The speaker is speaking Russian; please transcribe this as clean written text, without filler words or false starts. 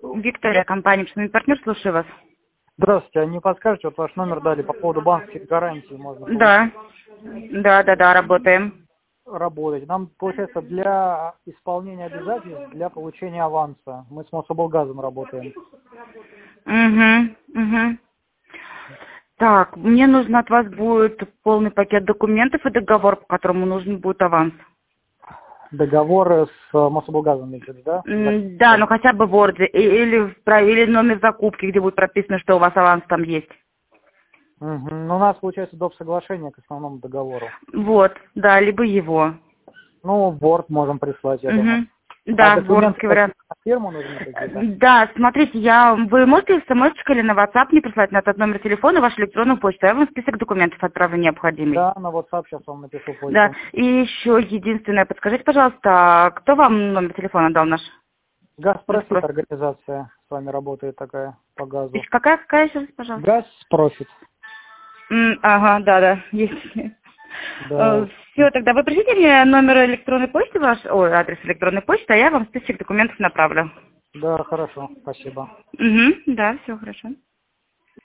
Виктория, компания «Общественный партнер», слушаю вас. Здравствуйте, а не подскажете, вот ваш номер дали по поводу банковских гарантий, можно получить, Да. Да, работаем. работать. Нам, получается, для исполнения обязательств, для получения аванса, мы с Мособлгазом работаем. Угу. Так, мне нужно от вас будет полный пакет документов и договор, по которому нужен будет аванс. Договоры с Мособлгазом, имеете в виду, да? Да, ну хотя бы в Word, или номер закупки, где будет прописано, что у вас аванс там есть. Угу. Ну, у нас, получается, доп. Соглашение к основному договору. Вот, да, либо его. Ну, Word можем прислать, я думаю. Да, Документы вордский вариант. на фирму нужны какие-то? Да, смотрите, вы можете смс или на WhatsApp мне прислать на этот номер телефона вашу электронную почту, я вам список документов отправлю необходимый. Да, на WhatsApp сейчас вам напишу Да, почту. и еще единственное, подскажите, пожалуйста, кто вам номер телефона дал наш? Газпрофит организация с вами работает такая по газу. Какая еще раз, пожалуйста? Газпрофит. Ага, да, есть. Да. Все, тогда вы пришлите мне номер электронной почты адрес электронной почты, а я вам список документов направлю. Да, хорошо, спасибо. Да, все хорошо.